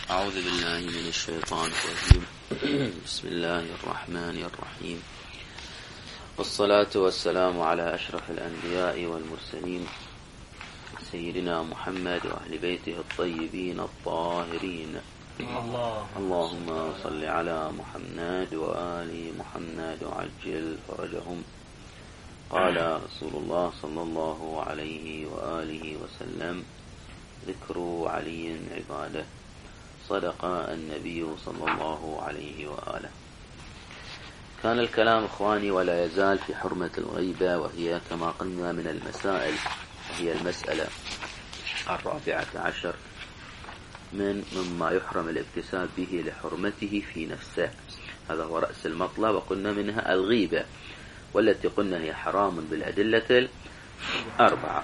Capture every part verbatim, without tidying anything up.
أعوذ بالله من الشيطان الرجيم. بسم الله الرحمن الرحيم، والصلاة والسلام على أشرف الأنبياء والمرسلين سيدنا محمد وأهل بيته الطيبين الطاهرين. الله اللهم صل على محمد وآل محمد وعجل فرجهم. قال رسول الله صلى الله عليه وآله وسلم: ذكر علي عباده، صدق النبي صلى الله عليه وآله. كان الكلام إخواني ولا يزال في حرمة الغيبة، وهي كما قلنا من المسائل، وهي المسألة الرابعة عشر من مما يحرم الابتسام به لحرمته في نفسه. هذا هو رأس المطلب، وقلنا منها الغيبة، والتي قلنا هي حرام بالأدلة الأربعة.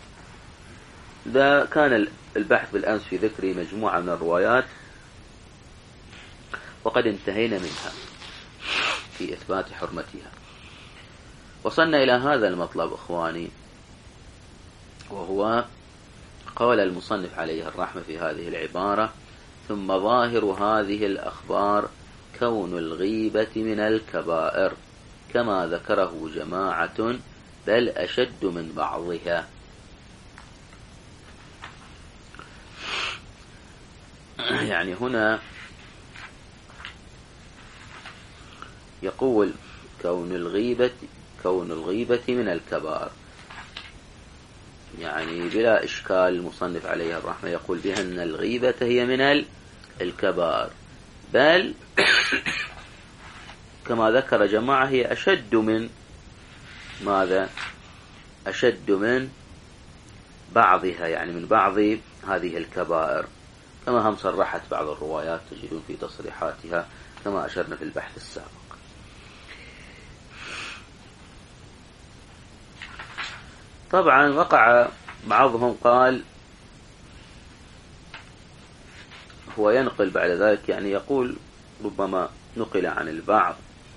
ده كان البحث بالأمس في ذكر مجموعة من الروايات، وقد انتهينا منها في إثبات حرمتها. وصلنا إلى هذا المطلب إخواني، وهو قال المصنف عليه الرحمة في هذه العبارة: ثم ظاهر هذه الأخبار كون الغيبة من الكبائر كما ذكره جماعة، بل أشد من بعضها. يعني هنا يقول كون الغيبة كون الغيبة من الكبائر، يعني بلا إشكال المصنف عليه الرحمة يقول بأن الغيبة هي من الكبائر، بل كما ذكر جماعة هي أشد من ماذا؟ أشد من بعضها، يعني من بعض هذه الكبائر، كما هم صرحت بعض الروايات تجدون في تصريحاتها كما أشرنا في البحث السابق. طبعا وقع بعضهم قال، هو ينقل بعد ذلك، يعني يقول ربما نقل عن البعض،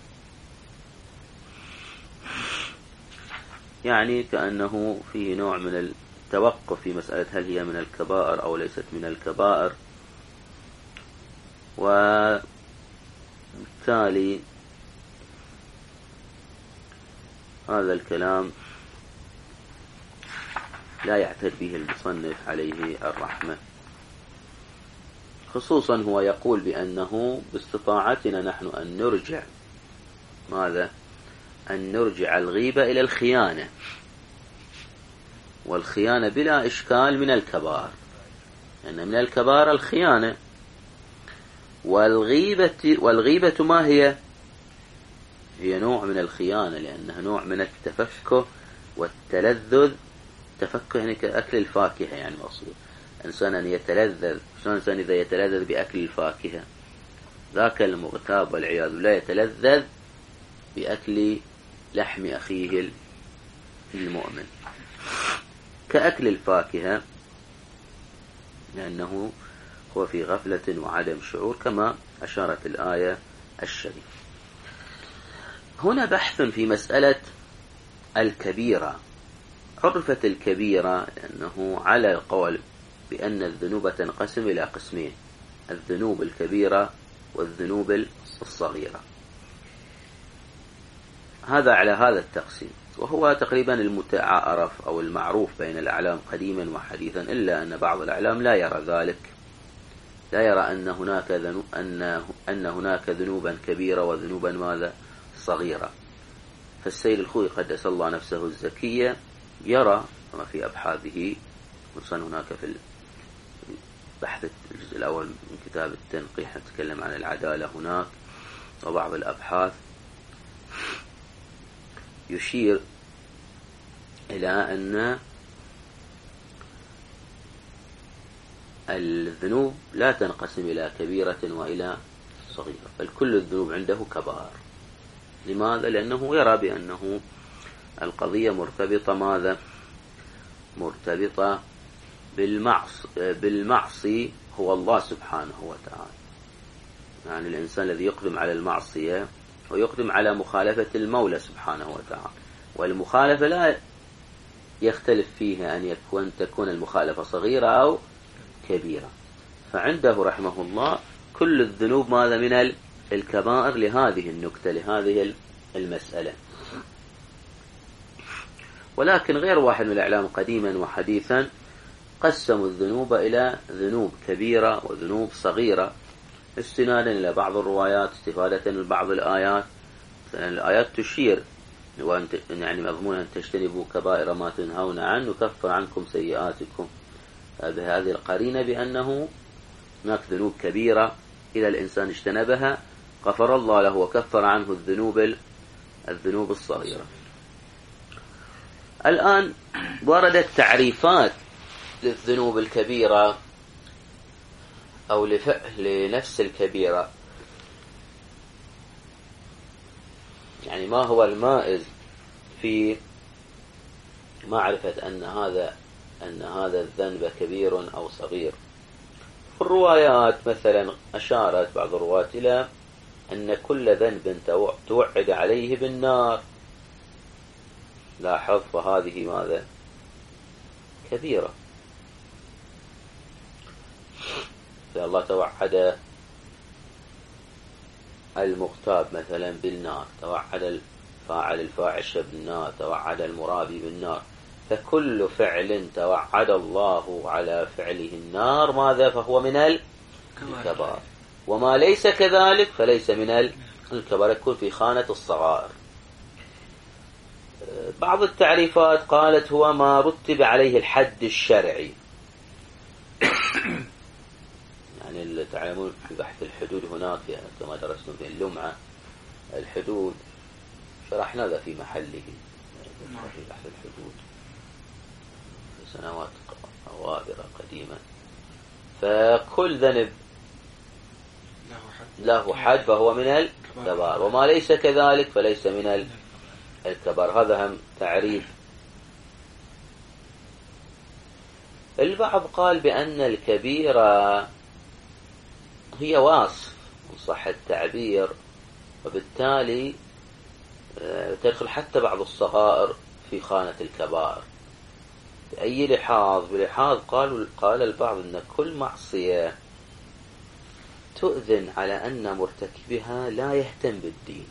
يعني كأنه فيه نوع من التوقف في مسألة هل هي من الكبائر أو ليست من الكبائر، وبالتالي هذا الكلام لا يعتد به المصنف عليه الرحمة. خصوصا هو يقول بأنه باستطاعتنا نحن أن نرجع ماذا؟ أن نرجع الغيبة إلى الخيانة، والخيانة بلا إشكال من الكبائر، أن من الكبائر الخيانة. والغيبة والغيبة ما هي؟ هي نوع من الخيانة، لأنها نوع من التفكه والتلذذ. تفكه يعني كأكل الفاكهة، يعني مقصود إنسان يتلذذ، إنسان إذا يتلذذ بأكل الفاكهة، ذاك المغتاب والعياذ بالله يتلذذ بأكل لحم أخيه المؤمن، كأكل الفاكهة، لأنه هو في غفلة وعدم شعور، كما أشارت الآية الشريفة. هنا بحث في مسألة الكبيرة. عرفت الكبيرة لأنه على القول بأن الذنوب تنقسم إلى قسمين: الذنوب الكبيرة والذنوب الصغيرة. هذا على هذا التقسيم، وهو تقريبا المتعارف أو المعروف بين الأعلام قديما وحديثا، إلا أن بعض الأعلام لا يرى ذلك، لا يرى أن هناك ذنوب أن أن هناك ذنوبا كبيرة وذنوبا ماذا؟ صغيرة. فالسيد الخوئي قدس الله نفسه الزكية يرى، كما في أبحاثه، خصوصا هناك في البحث الجزء الأول من كتاب التنقيح نتكلم عن العدالة هناك، وبعض الأبحاث يشير إلى أن الذنوب لا تنقسم إلى كبيرة وإلى صغيرة، بل كل الذنوب عنده كبائر. لماذا؟ لأنه يرى بأنه القضية مرتبطة ماذا؟ مرتبطة بالمعص بالمعصي هو الله سبحانه وتعالى. يعني الإنسان الذي يقدم على المعصية ويقدم على مخالفة المولى سبحانه وتعالى، والمخالفة لا يختلف فيها أن يكون تكون المخالفة صغيرة أو كبيرة. فعنده رحمه الله كل الذنوب ماذا من الكبائر لهذه النكتة، لهذه المسألة. ولكن غير واحد من الإعلام قديما وحديثا قسموا الذنوب إلى ذنوب كبيرة وذنوب صغيرة، استنادا إلى بعض الروايات، استفادة من بعض الآيات. مثلا الآيات تشير يعني مضمون أن تجتنبوا كبائر ما تنهون عنه نكفر عنكم سيئاتكم، بهذه القرينة بأنه هناك ذنوب كبيرة إذا الإنسان اجتنبها غفر الله له وكفر عنه الذنوب الذنوب الصغيرة. الآن وردت تعريفات للذنوب الكبيرة أو لنفس الكبيرة، يعني ما هو المائز في معرفة أن هذا أن هذا الذنب كبير أو صغير. في الروايات مثلا أشارت بعض الرواة إلى أن كل ذنب توعد عليه بالنار، لاحظ، فهذه ماذا كبيرة. فالله توعد المغتاب مثلا بالنار، توعد الفاعل الفاحشة بالنار، توعد المرابي بالنار. فكل فعل توعد الله على فعله النار ماذا فهو من الكبائر، وما ليس كذلك فليس من الكبائر، يكون في خانة الصغائر. بعض التعريفات قالت هو ما رتب عليه الحد الشرعي، يعني تعلمون في بحث الحدود هناك كما درسنا في اللمعة الحدود، شرحنا ذا في محله في بحث الحدود في سنوات غابرة قديمة. فكل ذنب له حد فهو من الكبائر، وما ليس كذلك فليس من الكبائر. هذا هم تعريف. البعض قال بأن الكبيرة هي وصف إن صح التعبير، وبالتالي تدخل حتى بعض الصغائر في خانة الكبائر. بأي لحاظ؟ بلحاظ قالوا قال البعض أن كل معصية تؤذن على أن مرتكبها لا يهتم بالدين.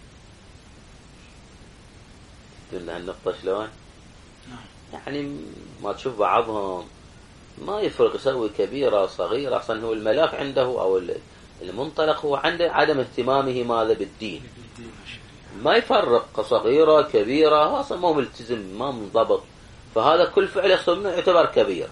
قلنا هالنقطة شلون؟ يعني ما تشوف بعضهم ما يفرق يسوي كبيرة صغيرة، أصلا هو الملاك عنده أو المنطلق هو عنده عدم اهتمامه ماذا بالدين، ما يفرق صغيرة كبيرة، أصلا ما ملتزم ما منضبط، فهذا كل فعل يحصل منه يعتبر كبيرة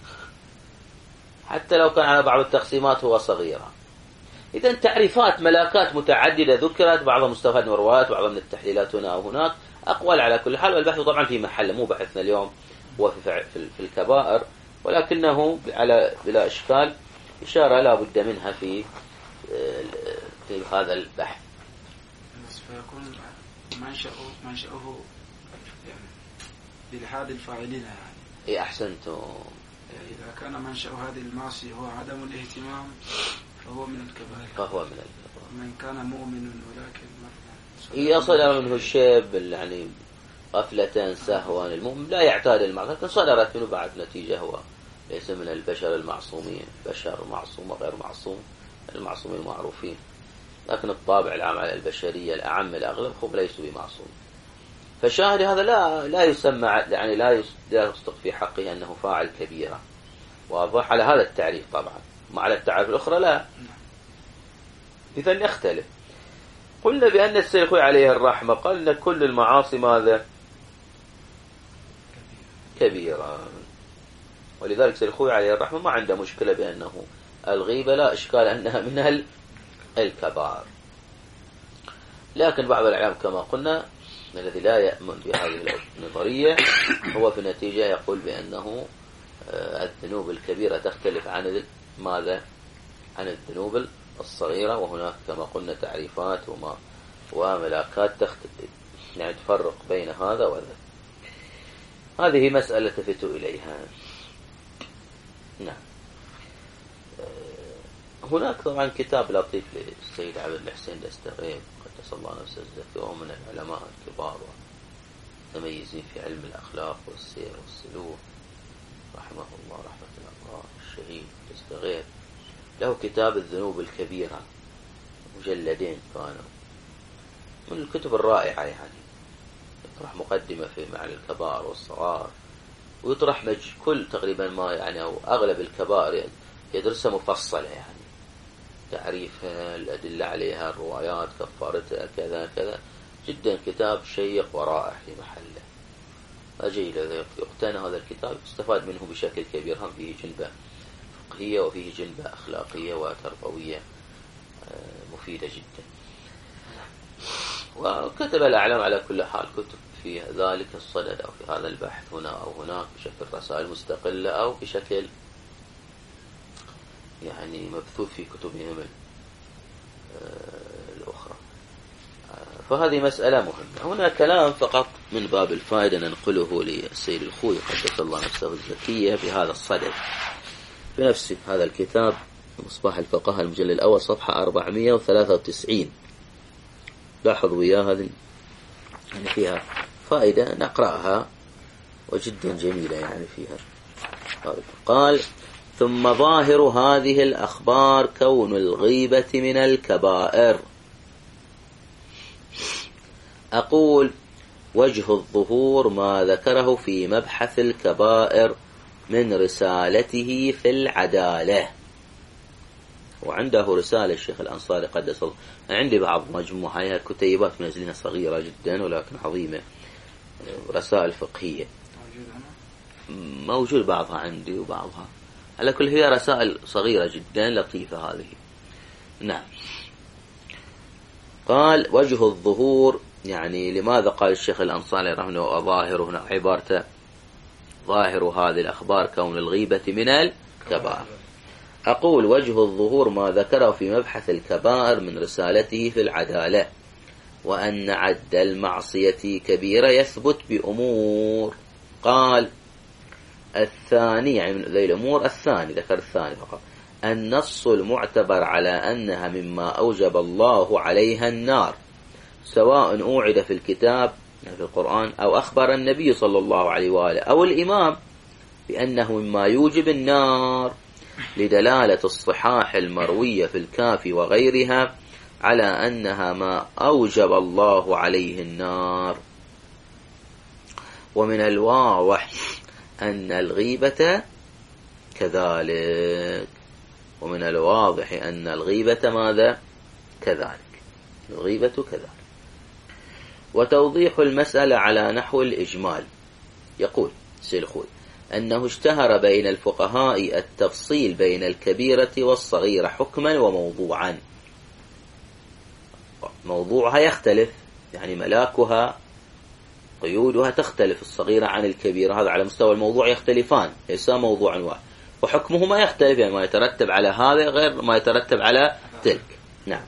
حتى لو كان على بعض التقسيمات هو صغيرة. إذا تعريفات ملاكات متعددة ذكرت، بعضها مستفاد من الروايات، بعضها من التحليلات هنا أو هناك، أقوال على كل حال. والبحث طبعا في محله، مو بحثنا اليوم هو في, في الكبائر، ولكنه على بلا إشكال إشارة لا بد منها في في هذا البحث. فيكون منشأه منشأه يعني بلحاد الفاعلين يعني. إيه أحسنتم. إذا كان منشأ هذه المعصية هو عدم الاهتمام فهو من الكبائر. فهو من الكبائر. من كان مؤمن ولكن يصل منه الشيب يعني غفلة سهوا، المؤمن لا يعتاد المعصية، لكن صدرت منه بعد نتيجة هو ليس من البشر المعصومين، بشر معصوم وغير معصوم، المعصومين معروفين، لكن الطابع العام على البشرية الأعم الأغلب هم ليسوا بمعصوم. فشاهد هذا لا لا يسمى يعني لا يصدق في حقه أنه فاعل كبيرة، واضح على هذا التعريف طبعا، مع على التعريف الأخرى لا. إذا يختلف. قلنا بأن السيخوي عليه الرحمة قال أن كل المعاصي ماذا كبيرة، ولذلك السيخوي عليه الرحمة ما عنده مشكلة بأنه الغيبة لا إشكال أنها من الكبائر. لكن بعض العلماء كما قلنا الذي لا يأمن بهذه النظرية هو في النتيجة يقول بأنه الذنوب الكبيرة تختلف عن ماذا عن الذنوب الصغيرة، وهناك كما قلنا تعريفات وما وملاكات تختلف يعني تفرق بين هذا وذا. هذه مسألة تفت إليها. نعم. هناك طبعا كتاب لطيف للسيد عبد الحسين دستغيث قدس الله نفسه الزكي، وهو من العلماء الكبار متميزين في علم الأخلاق والسير والسلوك، رحمه الله رحمة الله الشهيد دستغيث. له كتاب الذنوب الكبيرة، مجلدين كانوا، من الكتب الرائعة يعني. يطرح مقدمة في معنى الكبائر والصغار، ويطرح مج كل تقريبا ما يعني أو أغلب الكبائر يدرسها مفصلة يعني، تعريفها، الأدلة عليها، الروايات، كفارتها، كذا كذا. جدا كتاب شيق ورائع في محله. أجيل إذا يقتنى هذا الكتاب يستفاد منه بشكل كبير، هم فيه جنبة فقهية وفيه جنبة أخلاقية وتربوية مفيدة جدا. وكتب الأعلام على كل حال كتب في ذلك الصدد أو في هذا البحث هنا أو هناك بشكل رسائل مستقلة أو بشكل يعني مبثوث في كتبهم الأخرى. فهذه مسألة مهمة. هنا كلام فقط من باب الفائدة ننقله للسيد الخوي قدس الله نفسه الزكية بهذا الصدد في نفس هذا الكتاب مصباح الفقهاء المجلد الأول صفحة أربعمائة وثلاثة وتسعين. لاحظوا ويا هذه يعني فيها فائدة نقرأها وجدا جميلة يعني فيها. قال: ثم ظاهر هذه الأخبار كون الغيبة من الكبائر. أقول: وجه الظهور ما ذكره في مبحث الكبائر من رسالته في العدالة. وعنده رسالة الشيخ الأنصاري قدس الله، عندي بعض مجموعة هي كتيبات منزلينها صغيرة جدا ولكن عظيمة، رسائل فقهية موجود بعضها عندي وبعضها على كل هي رسائل صغيرة جدا لطيفة هذه. نعم. قال: وجه الظهور يعني لماذا قال الشيخ الأنصاري رحمه الله وظاهر هنا عبارته ظاهر هذه الأخبار كون الغيبة من الكبائر. أقول: وجه الظهور ما ذكره في مبحث الكبائر من رسالته في العدالة، وأن عد المعصية كبيرة يثبت بأمور. قال: الثاني يعني من ذي الأمور الثاني، ذكر الثاني فقط، النص المعتبر على أنها مما أوجب الله عليها النار، سواء أوعد في الكتاب يعني في القرآن أو أخبر النبي صلى الله عليه وآله أو الإمام بأنه مما يوجب النار، لدلالة الصحاح المروية في الكافي وغيرها على أنها ما أوجب الله عليه النار. ومن الواضح أن الغيبة كذلك، ومن الواضح أن الغيبة ماذا؟ كذلك، الغيبة كذلك. وتوضيح المسألة على نحو الإجمال. يقول سيلخوي أنه اشتهر بين الفقهاء التفصيل بين الكبيرة والصغيرة حكما وموضوعا. موضوعها يختلف يعني ملاكها قيودها تختلف، الصغيرة عن الكبيرة، هذا على مستوى الموضوع يختلفان، ليس موضوع واحد، وحكمهما يختلف يعني ما يترتب على هذا غير ما يترتب على تلك. نعم.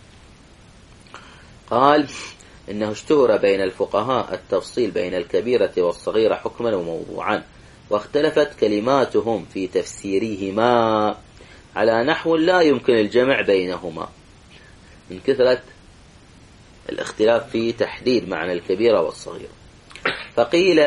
قال إنه اشتهر بين الفقهاء التفصيل بين الكبيرة والصغيرة حكما وموضوعا، واختلفت كلماتهم في تفسيرهما على نحو لا يمكن الجمع بينهما من كثرة الاختلاف في تحديد معنى الكبيرة والصغيرة. فقيل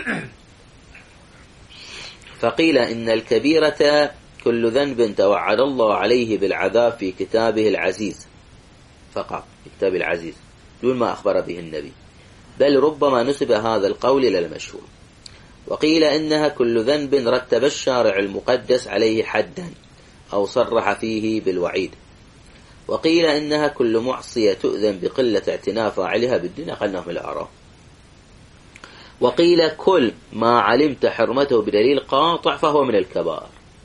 فقيل إن الكبيرة كل ذنب توعد الله عليه بالعذاب في كتابه العزيز فقط، في كتاب العزيز دون ما أخبر به النبي، بل ربما نسب هذا القول إلى المشهور. وقيل إنها كل ذنب رتب الشارع المقدس عليه حدا أو صرح فيه بالوعيد. وقيل إنها كل معصية تؤذن بقلة اعتناء فاعلها بالدين، أقلناه من الأعراف. وقيل كل ما علمت حرمته بدليل قاطع فهو من الكبائر.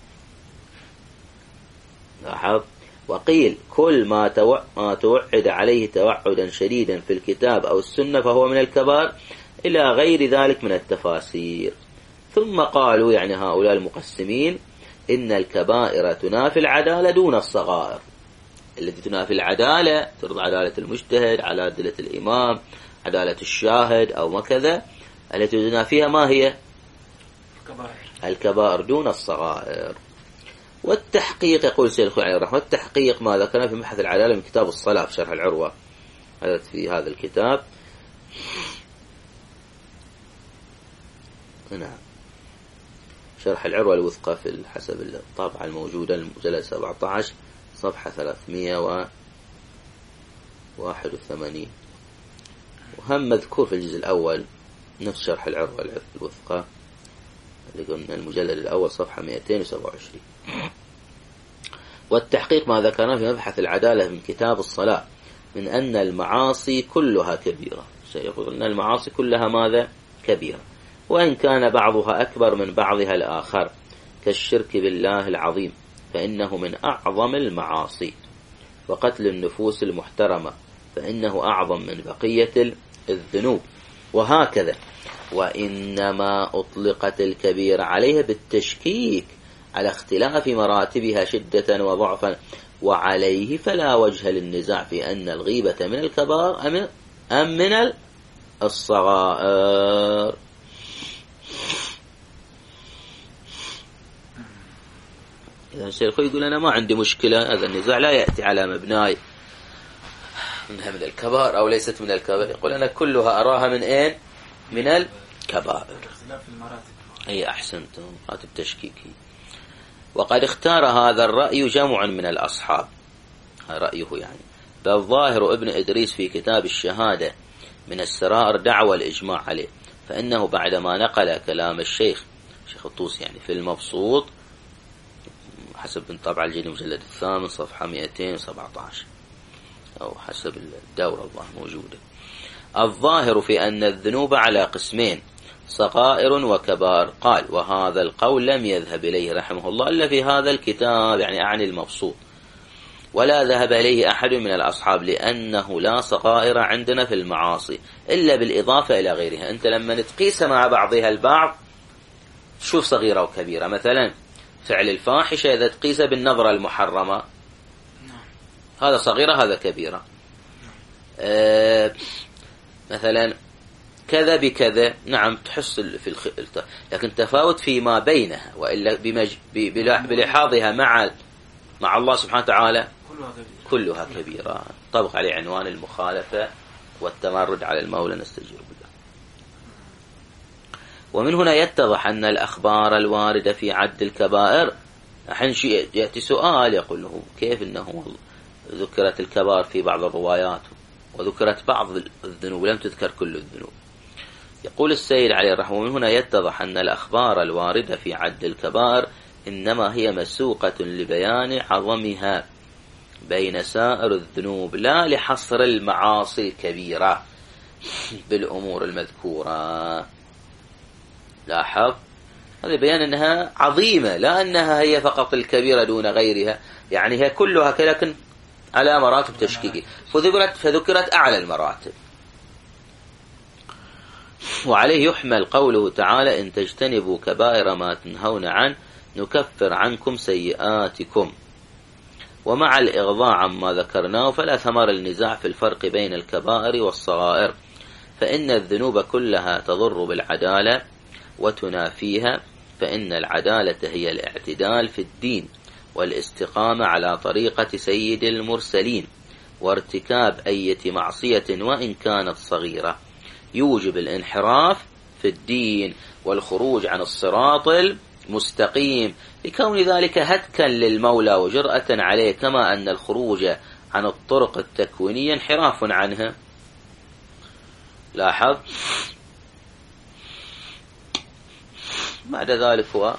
لاحظ. وقيل كل ما توعد عليه توعدا شديدا في الكتاب أو السنة فهو من الكبائر، إلى غير ذلك من التفاسير. ثم قالوا يعني هؤلاء المقسمين إن الكبائر تنافي العدالة دون الصغائر. التي تنافي العدالة ترضى عدالة المجتهد، عدالة الإمام، عدالة الشاهد أو ما كذا، التي تنافيها ما هي؟ الكبائر. الكبائر دون الصغائر. والتحقيق يقول سيد الخوي عليه الرحمة، التحقيق ما ذكرنا في مبحث العدالة من كتاب الصلاة في شرح العروة، هذا في هذا الكتاب. نعم. شرح العروة الوثقى في حسب الطابعة الموجودة المجلد سبعة عشر صفحة ثلاثمائة وواحد وثمانين. وهم مذكور في الجزء الأول نفس شرح العروة الوثقى اللي قلنا المجلد الأول صفحة مئتين وسبعة وعشرين. والتحقيق ما ذكرناه في مبحث العدالة من كتاب الصلاة من أن المعاصي كلها كبيرة. سيقول أن المعاصي كلها ماذا؟ كبيرة، وإن كان بعضها أكبر من بعضها الآخر كالشرك بالله العظيم فإنه من أعظم المعاصي، وقتل النفوس المحترمة فإنه أعظم من بقية الذنوب، وهكذا. وإنما أطلقت الكبيرة عليها بالتشكيك على اختلاف مراتبها شدة وضعفا، وعليه فلا وجه للنزاع في أن الغيبة من الكبائر أم من الصغائر. إذا الشيخ يقول أنا ما عندي مشكلة، هذا النزاع لا يأتي على مبناي منها من الكبائر أو ليست من الكبائر، يقول أنا كلها أراها من أين؟ من الكبائر. أي أحسنتم، مراتب تشكيكي. وقد اختار هذا الرأي جمع من الأصحاب، رأيه يعني، بل ظاهر ابن إدريس في كتاب الشهادة من السرائر دعوى الإجماع عليه، فإنه بعدما نقل كلام الشيخ شيخ الطوسي يعني في المبسوط حسب من طبع الجديد المجلد الثامن صفحة مئتين وسبعة عشر أو حسب الدورة الله موجودة، الظاهر في أن الذنوب على قسمين صغائر وكبائر. قال وهذا القول لم يذهب إليه رحمه الله إلا في هذا الكتاب، يعني أعني المبسوط، ولا ذهب إليه أحد من الأصحاب، لأنه لا صغائر عندنا في المعاصي إلا بالإضافة إلى غيرها. أنت لما تقيس مع بعضها البعض شوف صغيرة وكبيرة، مثلا فعل الفاحشة إذا تقيس بالنظرة المحرمة هذا صغيرة هذا كبيرة. أه مثلا كذا بكذا نعم تحس في الخ... لكن تفاوت فيما بينها، وإلا بمج... بلحاظها مع مع الله سبحانه وتعالى كلها كبيرة. طبق عليه عنوان المخالفة والتمرد على المولى نستجير بالله. ومن هنا يتضح أن الأخبار الواردة في عد الكبائر، حين يأتي سؤال يقول له كيف أنه ذكرت الكبائر في بعض الروايات وذكرت بعض الذنوب لم تذكر كل الذنوب. يقول السيد عليه الرحمة ومن هنا يتضح أن الأخبار الواردة في عد الكبائر إنما هي مسوقة لبيان عظمها بين سائر الذنوب، لا لحصر المعاصي الكبيرة بالأمور المذكورة. لاحظ هذا بيان أنها عظيمة، لا أنها هي فقط الكبيرة دون غيرها، يعني هي كلها لكن على مراتب تشكيكية، فذكرت, فذكرت أعلى المراتب. وعليه يحمل قوله تعالى إن تجتنبوا كبائر ما تنهون عنه نكفر عنكم سيئاتكم. ومع الإغضاء عما ذكرناه فلا ثمر النزاع في الفرق بين الكبائر والصغائر، فإن الذنوب كلها تضر بالعدالة وتنافيها، فإن العدالة هي الاعتدال في الدين والاستقامة على طريقة سيد المرسلين، وارتكاب أية معصية وإن كانت صغيرة يوجب الانحراف في الدين والخروج عن الصراط المستقيم، لكون ذلك هتكا للمولى وجرأة عليه، كما أن الخروج عن الطرق التكوينية انحراف عنها. لاحظ بعد ذلك هو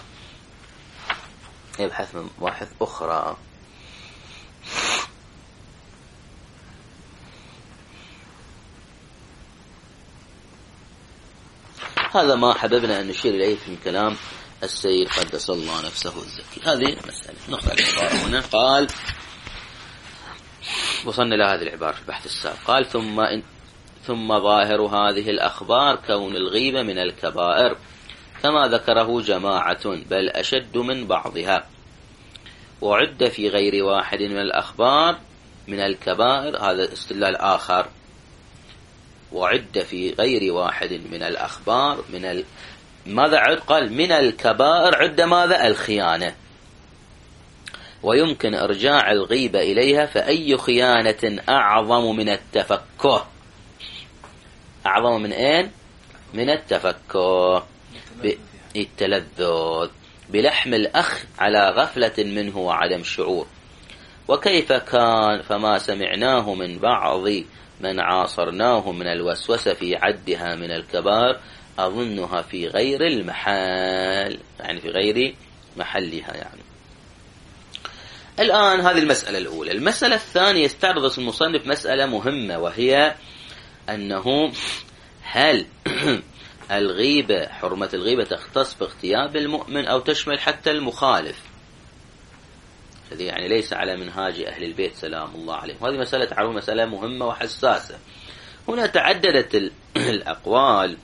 يبحث من مباحث أخرى. هذا ما حببنا أن نشير إليه في كلام السيد قدس الله نفسه الزكي. هذه مسألة نقطة العبارة هنا. قال وصلنا إلى هذه العبارة في البحث السابق. قال ثم إن ثم ظاهر هذه الأخبار كون الغيبة من الكبائر كما ذكره جماعة بل أشد من بعضها، وعد في غير واحد من الأخبار من الكبائر، هذا استدلال آخر، وعد في غير واحد من الأخبار من ال... ماذا عد؟ قال من الكبائر عد ماذا؟ الخيانة، ويمكن إرجاع الغيبة إليها، فأي خيانة أعظم من التفكه؟ أعظم من أين؟ من التفكه بالتلذذ. بلحم الأخ على غفلة منه وعدم شعور. وكيف كان فما سمعناه من بعض من عاصرناه من الوسوسة في عدها من الكبار أظنها في غير المحال، يعني في غير محلها. يعني الآن هذه المسألة الأولى. المسألة الثانية يستعرض المصنف مسألة مهمة، وهي أنه هل الغيبة حرمة الغيبة تختص باغتياب المؤمن أو تشمل حتى المخالف؟ هذه يعني ليس على منهاج أهل البيت سلام الله عليهم. هذه مسألة تعرفون مسألة مهمة وحساسة. هنا تعددت الأقوال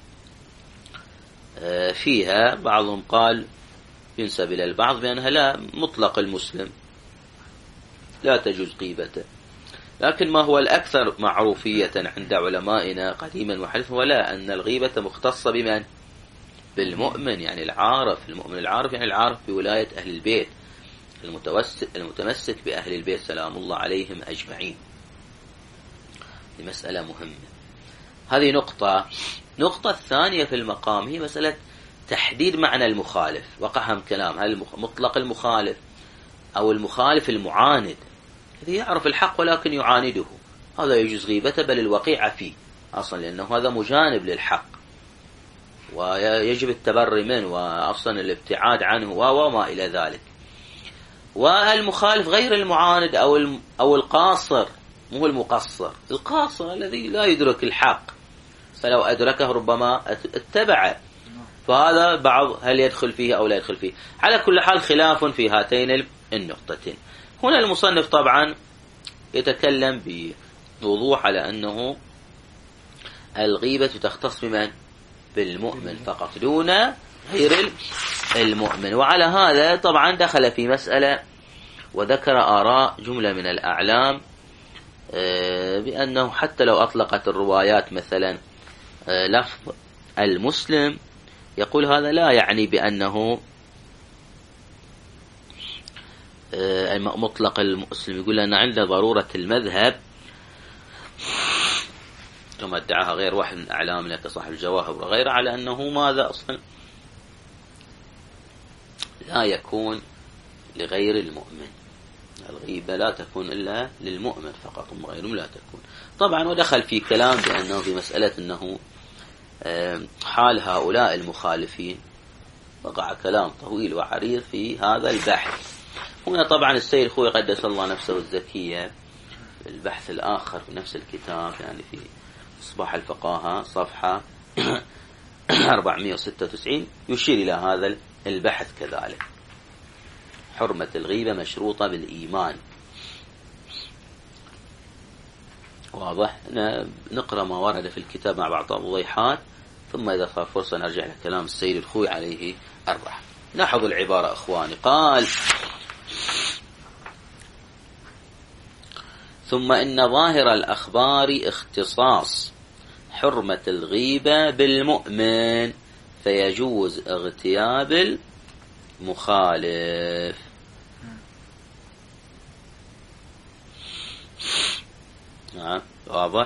فيها. بعضهم قال ينسب إلى البعض بأنها لا، مطلق المسلم لا تجوز غيبته. لكن ما هو الأكثر معروفية عند علمائنا قديما وحديثا ولا أن الغيبة مختصة بمن؟ بالمؤمن، يعني العارف. المؤمن العارف يعني العارف بولاية أهل البيت، المتمسك بأهل البيت سلام الله عليهم أجمعين. دي مسألة مهمة. هذه نقطة. نقطة الثانية في المقام هي مسألة تحديد معنى المخالف. وقعهم كلام هل مطلق المخالف أو المخالف المعاند الذي يعرف الحق ولكن يعانده، هذا يجوز غيبته بل الوقيعة فيه أصلا، لأنه هذا مجانب للحق ويجب التبري منه وأصلا الابتعاد عنه وما إلى ذلك. والمخالف غير المعاند أو أو القاصر، مو المقصر، القاصر الذي لا يدرك الحق فلو أدركه ربما اتبعه، فهذا بعض هل يدخل فيه أو لا يدخل فيه. على كل حال خلاف في هاتين النقطتين. هنا المصنف طبعا يتكلم بوضوح على أنه الغيبة تختص بمن؟ بالمؤمن فقط دون غير المؤمن. وعلى هذا طبعا دخل في مسألة وذكر آراء جملة من الأعلام بأنه حتى لو أطلقت الروايات مثلا لفظ المسلم، يقول هذا لا يعني بأنه مطلق المسلم. يقول أن عند ضرورة المذهب كما ادعاها غير واحد من أعلامنا كصاحب الجواهر وغيره على أنه ماذا أصلا لا يكون لغير المؤمن. الغيبة لا تكون إلا للمؤمن فقط وغيرهم لا تكون. طبعا ودخل في كلام بأنه في مسألة أنه حال هؤلاء المخالفين، وقع كلام طويل وعريض في هذا البحث. هنا طبعا السيد خوي قدس الله نفسه الزكية في البحث الآخر في نفس الكتاب، يعني في إصباح الفقاهة صفحة أربعمائة وستة وتسعين يشير إلى هذا البحث كذلك. حرمة الغيبة مشروطة بالإيمان. واضح. نقرأ ما ورد في الكتاب مع بعض الوضيحات، ثم إذا صار فرصة نرجع لكلام السيد الخوي عليه الرحمة. لاحظوا العبارة أخواني. قال: ثم إن ظاهر الأخبار اختصاص حرمة الغيبة بالمؤمن فيجوز اغتياب المخالف. نعم واضح.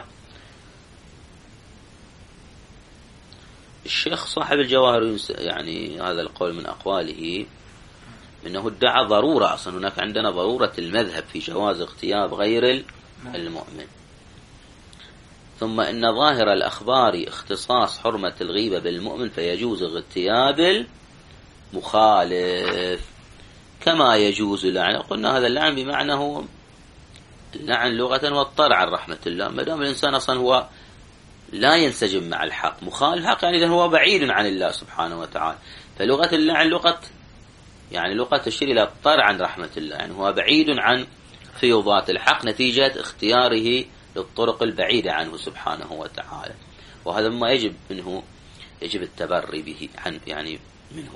الشيخ صاحب الجواهر يعني هذا القول من أقواله إنه ادعى ضرورة، أصلا هناك عندنا ضرورة المذهب في جواز اغتياب غير المؤمن. ثم إن ظاهر الأخبار اختصاص حرمة الغيبة بالمؤمن فيجوز اغتياب المخالف كما يجوز اللعن. قلنا هذا اللعن بمعنى هو اللعن لغة والطرد عن رحمة الله. ما دام الإنسان أصلا هو لا ينسجم مع الحق، مخالف الحق يعني إذا هو بعيد عن الله سبحانه وتعالى، فلغة اللعن لغة يعني لغة تشير إلى الطرد عن رحمة الله، يعني هو بعيد عن فيضات الحق نتيجة اختياره للطرق البعيدة عنه سبحانه وتعالى. وهذا ما يجب منه يجب التبري به عن يعني منه.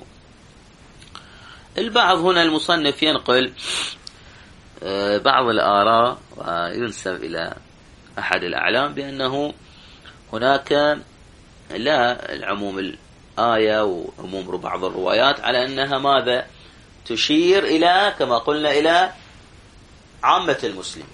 البعض هنا المصنف ينقل بعض الآراء وينسب إلى أحد الأعلام بأنه هناك لا العموم الآية وعموم بعض الروايات على أنها ماذا تشير إلى كما قلنا إلى عامة المسلمين،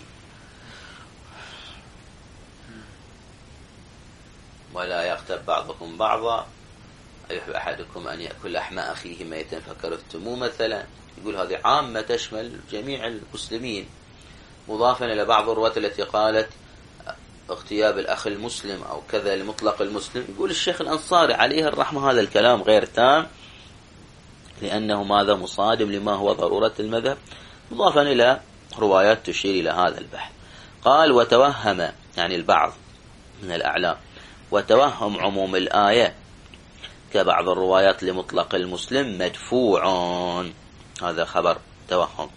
ولا يغتب بعضكم بعضا أيحب أحدكم أن يأكل لحم أخيه ميتا فكرهتموه مثلا. يقول هذه عامة تشمل جميع المسلمين، مضافا إلى بعض الرواة التي قالت اغتياب الأخ المسلم أو كذا لمطلق المسلم. يقول الشيخ الأنصاري عليه الرحمة هذا الكلام غير تام، لأنه ماذا مصادم لما هو ضرورة المذهب، مضافا إلى روايات تشير إلى هذا البحث. قال وتوهم، يعني البعض من الأعلام، وتوهم عموم الآية كبعض الروايات لمطلق المسلم مدفوع، هذا خبر توهم،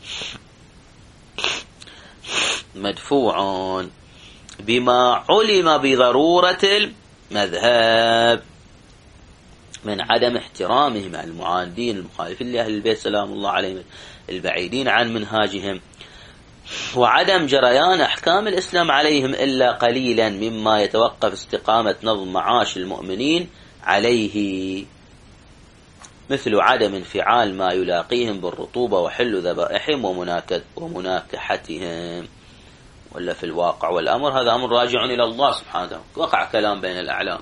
مدفوع بما علم بضرورة المذهب من عدم احترامهم المعاندين المخالفين لأهل البيت سلام الله عليهم البعيدين عن منهاجهم، وعدم جريان أحكام الإسلام عليهم إلا قليلا مما يتوقف استقامة نظم معاش المؤمنين عليه، مثل عدم انفعال ما يلاقيهم بالرطوبة وحل ذبائحهم ومناكحتهم. ولا في الواقع والأمر هذا أمر راجع إلى الله سبحانه وتعالى، وقع كلام بين الأعلام.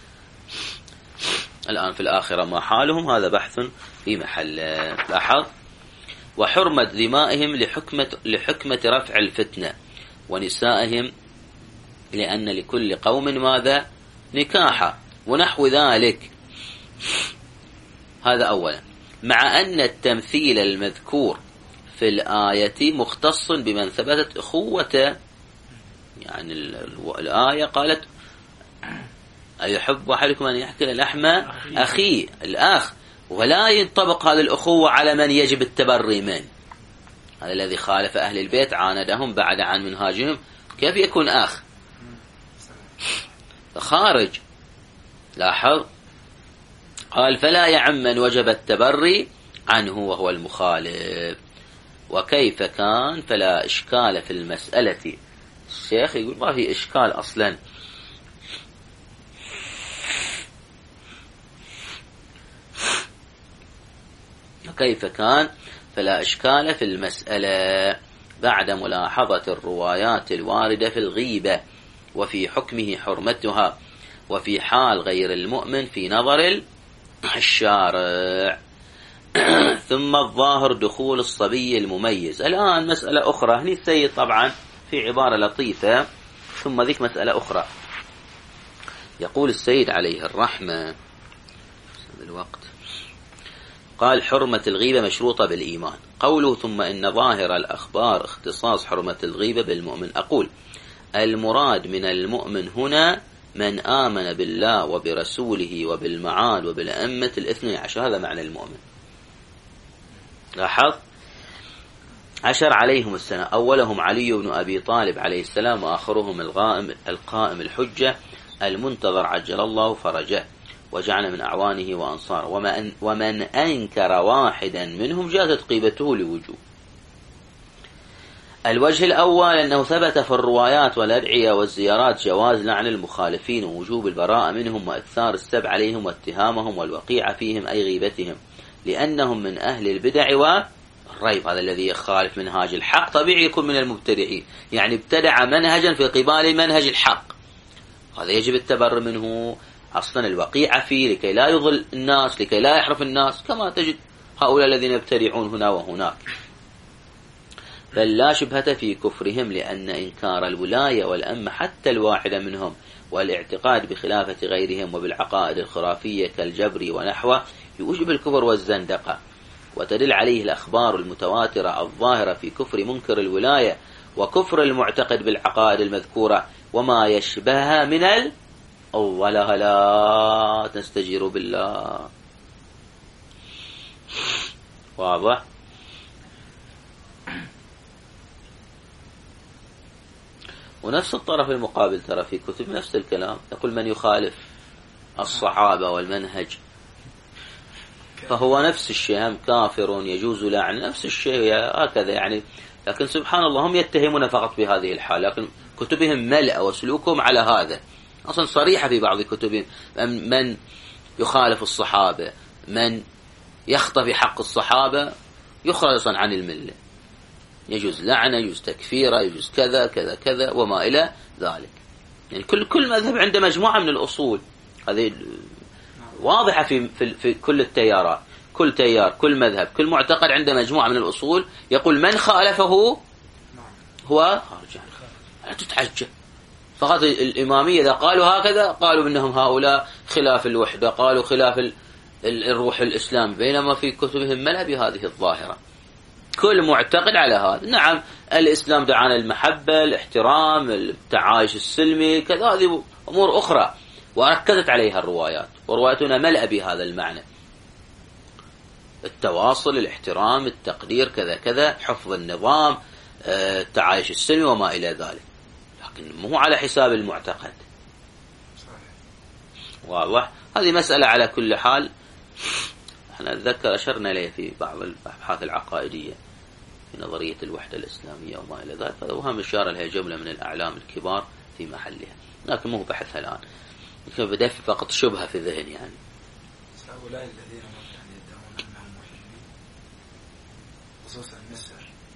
الآن في الآخرة ما حالهم، هذا بحث في محل. لاحظ وحرمة دمائهم لحكمة, لحكمة رفع الفتنة، ونسائهم لأن لكل قوم ماذا نكاحا ونحو ذلك. هذا أولا، مع أن التمثيل المذكور في الآية مختص بمن ثبتت أخوة، يعني الآية قالت أيحب أحدكم أن يأكل لحم أخيه الأخ، ولا ينطبق هذه الأخوة على من يجب التبري منه. هذا الذي خالف أهل البيت عاندهم بعد عن منهاجهم، كيف يكون أخ خارج؟ لاحظ قال فلا يعم من وجب التبري عنه وهو المخالف. وكيف كان فلا إشكال في المسألة. الشيخ يقول ما في إشكال أصلا، وكيف كان فلا إشكال في المسألة بعد ملاحظة الروايات الواردة في الغيبة وفي حكمه حرمتها، وفي حال غير المؤمن في نظر الشارع. ثم الظاهر دخول الصبي المميز. الآن مسألة أخرى، هني السيد طبعا في عبارة لطيفة، ثم ذيك مسألة أخرى. يقول السيد عليه الرحمة الوقت، قال حرمة الغيبة مشروطة بالإيمان. قوله ثم إن ظاهر الأخبار اختصاص حرمة الغيبة بالمؤمن. أقول المراد من المؤمن هنا من آمن بالله وبرسوله وبالمعاد وبالأئمة الاثنين عشر، هذا معنى المؤمن. لاحظ عشر عليهم السنة، أولهم علي بن أبي طالب عليه السلام، وآخرهم القائم, القائم الحجة المنتظر عجل الله فرجه وجعل من أعوانه وأنصاره. ومن, ومن أنكر واحدا منهم جازت قيبته لوجوب. الوجه الأول أنه ثبت في الروايات والأدعية والزيارات جواز لعن المخالفين ووجوب البراءة منهم وإكثار السب عليهم واتهامهم والوقيع فيهم أي غيبتهم، لأنهم من أهل البدع والريب. هذا الذي يخالف منهاج الحق طبيعي يكون من المبتدعين، يعني ابتدع منهجا في قبال منهج الحق، هذا يجب التبر منه. أصلا الوقيع فيه لكي لا يضل الناس، لكي لا يحرف الناس، كما تجد هؤلاء الذين يبتدعون هنا وهناك. بل لا شبهة في كفرهم، لأن إنكار الولاية والأمة حتى الواحدة منهم والاعتقاد بخلافة غيرهم وبالعقائد الخرافية كالجبر ونحوه يوجب الكفر والزندقة. وتدل عليه الأخبار المتواترة الظاهرة في كفر منكر الولاية وكفر المعتقد بالعقائد المذكورة وما يشبهها من ال أولها لا تستجير بالله. واضح؟ ونفس الطرف المقابل ترى في كتب نفس الكلام، يقول من يخالف الصحابة والمنهج فهو نفس الشيء، هم كافر يجوز لعن، نفس الشيء هكذا يعني. لكن سبحان الله هم يتهمون فقط بهذه الحال، لكن كتبهم ملأ وسلوكهم على هذا. أصلا صريحة في بعض كتبهم من يخالف الصحابة، من يخطأ في حق الصحابة يخرج أصلا عن الملة، يجوز لعنة، يجوز تكفيرة، يجوز كذا كذا كذا وما إلى ذلك. يعني كل كل مذهب عنده مجموعة من الأصول، هذه واضحة في, في, في كل التيارات، كل تيار، كل مذهب، كل معتقد عنده مجموعة من الأصول يقول من خالفه هو خارج، لا تتعجب. فقط الإمامية إذا قالوا هكذا قالوا إنهم هؤلاء خلاف الوحدة، قالوا خلاف الروح الإسلام، بينما في كتبهم ملأ بهذه الظاهرة. كل معتقد على هذا. نعم الإسلام دعانا المحبة، الاحترام، التعايش السلمي، كذا، هذه أمور أخرى وركزت عليها الروايات، ورواياتنا ملأ بهذا المعنى، التواصل، الاحترام، التقدير، كذا كذا، حفظ النظام، التعايش السلمي وما إلى ذلك، لكن مو على حساب المعتقد. واضح؟ هذه مسألة على كل حال احنا أتذكر أشرنا إليه في بعض الأبحاث العقائدية في نظرية الوحدة الإسلامية وما إلى ذلك، وهم إشارة لها جملة من الأعلام الكبار في محلها، لكن مو بحثها الآن، بدأ فقط شبهة في الذهن. يعني هؤلاء الذين يدعون أنهم موحدين خصوصا مصر،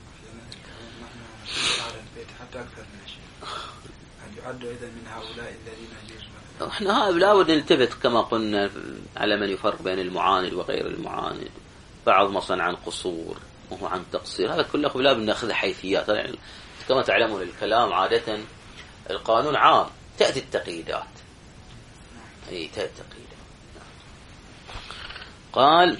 نحن على البيت حتى أكثر من شيء، هل يعد إذا من هؤلاء الذين يجوز؟ احنا لا بد نلتفت كما قلنا على من يفرق بين المعاند وغير المعاند، بعض مثلا عن قصور وهو عن تقصير، هذا كله لا بد ناخذ حيثيات. يعني كما تعلمون الكلام عادة القانون عام، تأتي التقييدات، أي تأتي التقييدات. قال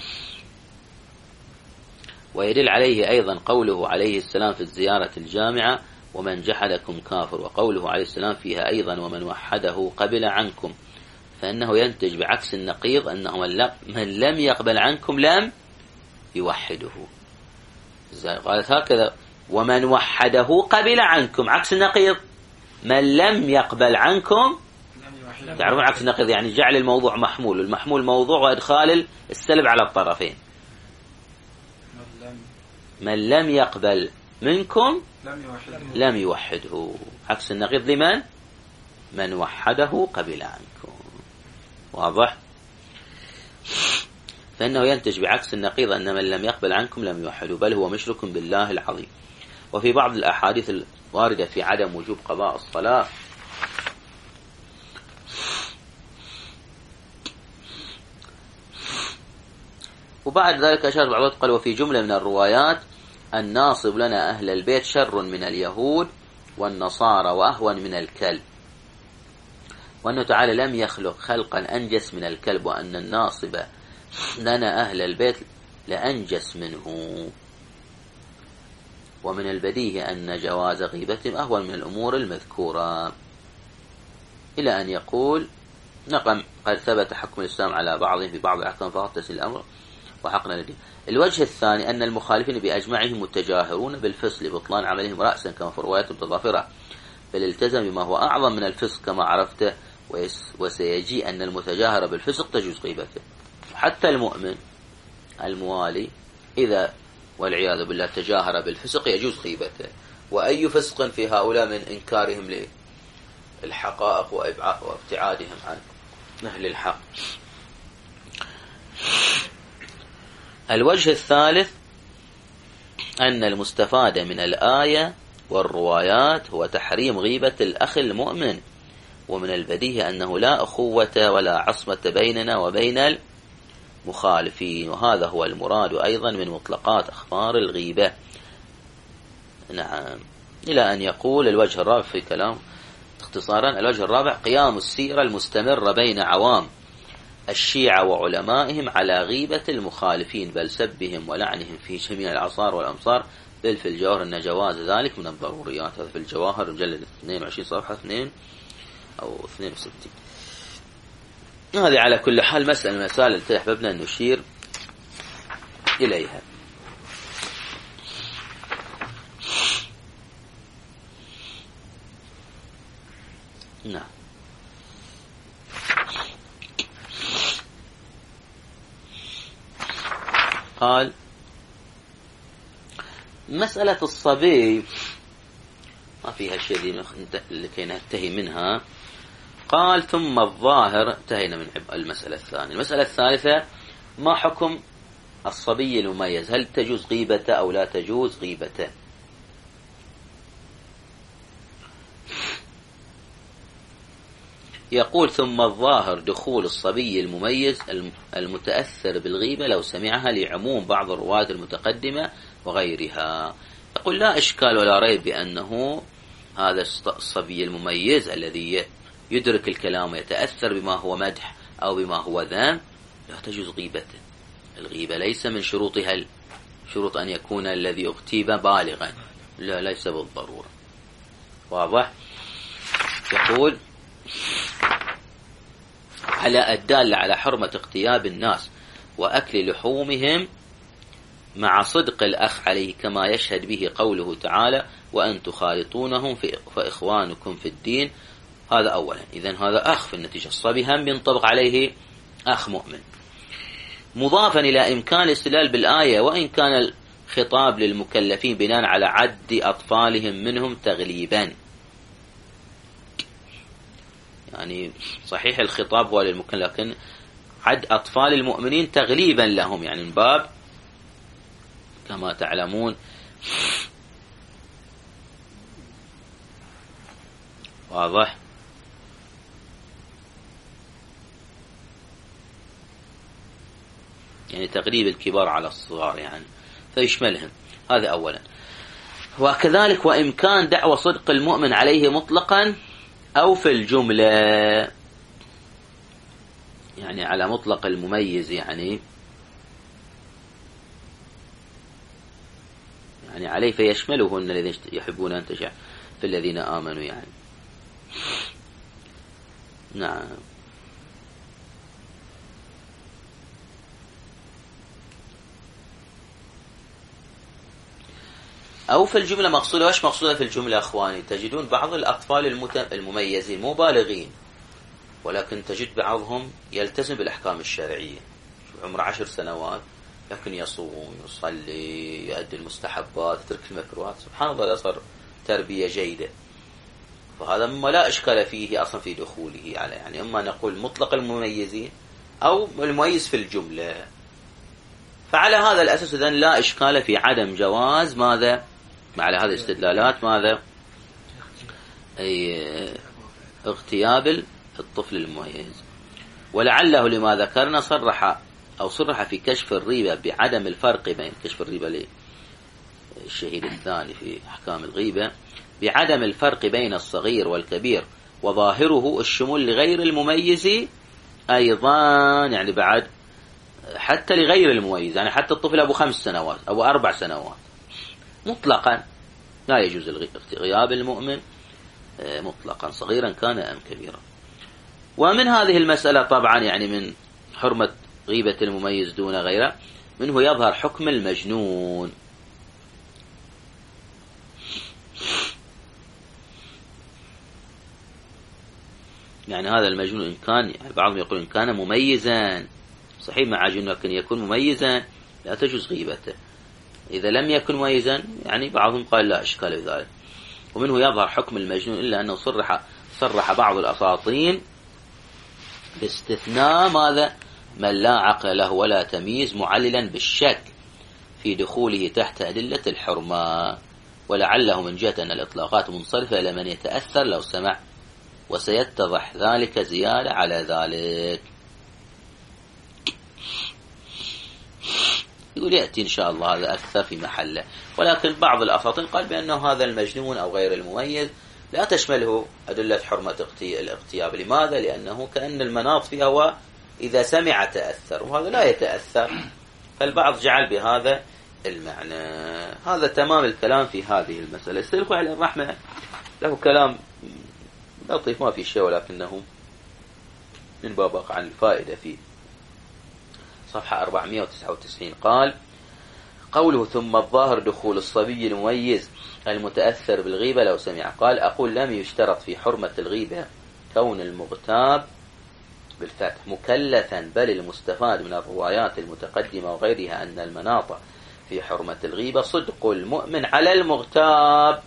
ويدل عليه أيضا قوله عليه السلام في الزيارة الجامعة ومن جحدكم كافر، وقوله عليه السلام فيها أيضا ومن وحده قبل عنكم، فإنه ينتج بعكس النقيض أنه من لم يقبل عنكم لم يوحده. قالت هكذا ومن وحده قبل عنكم، عكس النقيض من لم يقبل عنكم. تعرفون عكس النقيض يعني جعل الموضوع محمول، والمحمول موضوع، وإدخال السلب على الطرفين. من لم يقبل منكم لم يوحده، عكس النقيض لمن؟ من وحده قبل عنكم. واضح؟ فإنه ينتج بعكس النقيض أن من لم يقبل عنكم لم يوحده، بل هو مشرك بالله العظيم. وفي بعض الأحاديث الواردة في عدم وجوب قضاء الصلاة وبعد ذلك أشار بعض قال وفي جملة من الروايات الناصب لنا أهل البيت شر من اليهود والنصارى وأهون من الكلب، وأنه تعالى لم يخلق خلقا أنجس من الكلب، وأن الناصب لنا أهل البيت لأنجس منه. ومن البديهي أن جواز غيبتهم أهون من الأمور المذكورة، إلى أن يقول نقم قد ثبت حكم الإسلام على بعضهم في بعض الأحكام فقط تسل الأمر وحقنا لديه. الوجه الثاني أن المخالفين بأجمعهم متجاهرون بالفسق لبطلان عملهم رأسا كما في روايات متضافرة، بل التزم بما هو أعظم من الفسق كما عرفت، وسيجي أن المتجاهر بالفسق تجوز غيبته. حتى المؤمن الموالي إذا والعياذ بالله تجاهر بالفسق يجوز غيبته. وأي فسق في هؤلاء من إنكارهم للحقائق وابتعادهم عن أهل الحق. الوجه الثالث أن المستفاد من الآية والروايات هو تحريم غيبة الأخ المؤمن، ومن البديهي أنه لا أخوة ولا عصمة بيننا وبين المخالفين، وهذا هو المراد أيضا من مطلقات أخبار الغيبة. نعم، إلى أن يقول الوجه الرابع في كلام اختصارا. الوجه الرابع قيام السيرة المستمرة بين عوام الشيعة وعلمائهم على غيبة المخالفين، بل سبهم ولعنهم في جميع الأعصار والأمصار، بل في الجواهر أن جواز ذلك من الضروريات. هذا في الجواهر مجلد اثنين وعشرين صفحة اثنين أو اثنين وستين. هذه على كل حال مسألة المسائل التي أحببنا أن نشير إليها. نعم. قال مسألة الصبي ما فيها شيء لكي ننتهي منها. قال ثم الظاهر، انتهينا من المسألة الثانية. المسألة الثالثة ما حكم الصبي المميز، هل تجوز غيبته أو لا تجوز غيبته؟ يقول ثم الظاهر دخول الصبي المميز المتأثر بالغيبة لو سمعها لعموم بعض الرواة المتقدمة وغيرها. يقول لا إشكال ولا ريب بأنه هذا الصبي المميز الذي يدرك الكلام ويتأثر بما هو مدح أو بما هو ذم لا تجوز غيبته. الغيبة ليس من شروطها شروط أن يكون الذي اغتيب بالغا، لا ليس بالضرورة. واضح؟ يقول على الدالة على حرمة اغتياب الناس وأكل لحومهم مع صدق الأخ عليه كما يشهد به قوله تعالى وأن تخالطونهم فإخوانكم في الدين. هذا أولا. إذن هذا أخ في النتيجة، الصبي هم ينطبق عليه أخ مؤمن. مضافا إلى إمكان الاستدلال بالآية وإن كان الخطاب للمكلفين بناء على عد أطفالهم منهم تغليبا. يعني صحيح الخطاب هو للمكلف لكن عد أطفال المؤمنين تغليبا لهم، يعني من باب كما تعلمون واضح يعني تغليب الكبار على الصغار يعني فيشملهم. هذا أولا. وكذلك وإمكان دعوى صدق المؤمن عليه مطلقا أو في الجملة، يعني على مطلق المميز يعني يعني عليه فيشملهن الذين يحبون أن تشاء في الذين آمنوا يعني. نعم. أو في الجملة مقصودة. وش مقصودة في الجملة أخواني؟ تجدون بعض الأطفال المميزين مو بالغين ولكن تجد بعضهم يلتزم بالأحكام الشرعية، عمره عشر سنوات لكن يصوم يصلي يؤدي المستحبات يترك المكروهات. سبحان الله صار تربية جيدة. فهذا مما لا إشكال فيه أصلا في دخوله على يعني إما نقول مطلق المميزين أو المميز في الجملة. فعلى هذا الأساس إذن لا إشكال في عدم جواز ماذا على هذه الاستدلالات ماذا أي اغتياب الطفل المميز. ولعله لما ذكرنا صرح أو صرح في كشف الريبة بعدم الفرق بين كشف الريبة للشهيد الثاني في أحكام الغيبة بعدم الفرق بين الصغير والكبير وظاهره الشمول لغير المميز أيضا، يعني بعد حتى لغير المميز، يعني حتى الطفل أبو خمس سنوات أو أربع سنوات مطلقا لا يجوز غياب المؤمن مطلقا صغيرا كان أم كبيرا. ومن هذه المسألة طبعا يعني من حرمة غيبة المميز دون غيره منه يظهر حكم المجنون. يعني هذا المجنون إن كان يعني بعضهم يقول إن كان مميزا صحيح مع جنون لكن يكون مميزا لا تجوز غيبته. إذا لم يكن مميزا يعني بعضهم قال لا إشكال في ذلك. ومنه يظهر حكم المجنون إلا أنه صرح صرح بعض الأساطين باستثناء ماذا من لا عقل له ولا تمييز معللا بالشك في دخوله تحت أدلة الحرمة. ولعله من جهة أن الإطلاقات منصرفة إلى من يتأثر لو سمع وسيتضح ذلك زيادة على ذلك. يقول يأتي إن شاء الله هذا أكثر في محله. ولكن بعض الأساطين قال بأنه هذا المجنون أو غير المميز لا تشمله أدلة حرمة الاغتياب. لماذا؟ لأنه كأن المناط فيها هو إذا سمع تأثر وهذا لا يتأثر، فالبعض جعل بهذا المعنى. هذا تمام الكلام في هذه المسألة. السيد عليه الرحمة له كلام لطيف ما في شيء ولكنه من باب عن الفائدة فيه. صفحة أربعمائة وتسعة وتسعين قال قوله ثم الظاهر دخول الصبي المميز المتأثر بالغيبة لو سمع. قال أقول لم يشترط في حرمة الغيبة كون المغتاب بالفتح مكلفا، بل المستفاد من الروايات المتقدمة وغيرها أن المناط في حرمة الغيبة صدق المؤمن على المغتاب،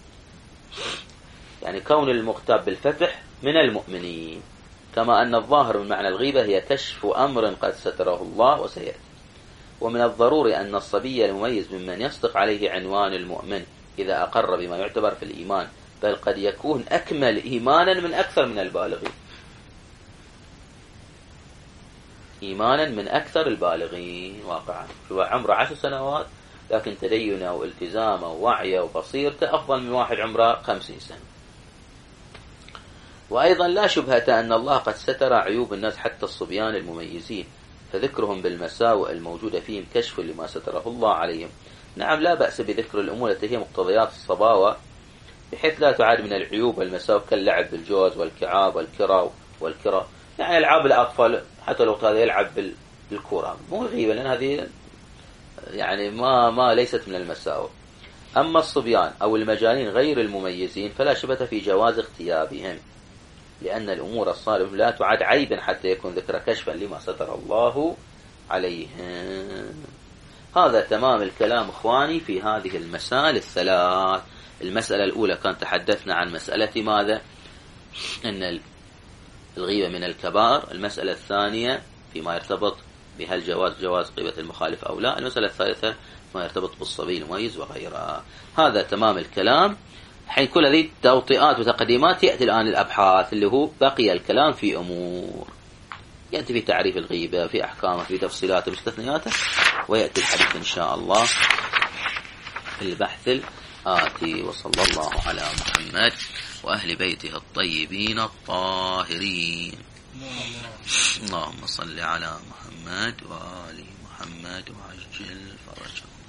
يعني كون المغتاب بالفتح من المؤمنين، كما أن الظاهر من معنى الغيبة هي كشف أمر قد ستره الله وسيأتي. ومن الضروري أن الصبي المميز ممن يصدق عليه عنوان المؤمن إذا أقر بما يعتبر في الإيمان، بل قد يكون أكمل إيمانا من أكثر من البالغين. إيمانا من أكثر البالغين واقعا، عمره عشر سنوات لكن تدينه والتزامه ووعيه وبصيرته أفضل من واحد عمره خمسين سنة. وأيضا لا شبهة أن الله قد ستر عيوب الناس حتى الصبيان المميزين، فذكرهم بالمساوئ الموجودة فيهم كشف لما ستره الله عليهم. نعم، لا بأس بذكر الأمور التي هي مقتضيات الصباوة بحيث لا تعاد من العيوب والمساوئ كاللعب بالجوز والكعاب والكرة والكرة، يعني ألعاب الأطفال حتى لو هذا يلعب بالكرة مو غيبة، لأن هذه يعني ما ما ليست من المساوئ. أما الصبيان أو المجانين غير المميزين فلا شبهة في جواز اغتيابهم، لأن الأمور الصالحة لا تعد عيبا حتى يكون ذكر كشفا لما ستر الله عليهم. هذا تمام الكلام إخواني في هذه المسائل الثلاث. المسألة الأولى كان تحدثنا عن مسألة ماذا؟ أن الغيبة من الكبائر. المسألة الثانية فيما يرتبط بهل جواز جواز غيبة المخالف أو لا. المسألة الثالثة ما يرتبط بالصبي المميز وغيرها. هذا تمام الكلام. حين كل هذه توطئات وتقديمات يأتي الآن الأبحاث اللي هو بقي الكلام في أمور، يأتي في تعريف الغيبة، في أحكامه، في تفصيلاته مستثنياته، ويأتي الحديث إن شاء الله في البحث الآتي. وصلى الله على محمد وأهل بيته الطيبين الطاهرين. اللهم صل على محمد وآل محمد وعجل فرجهم.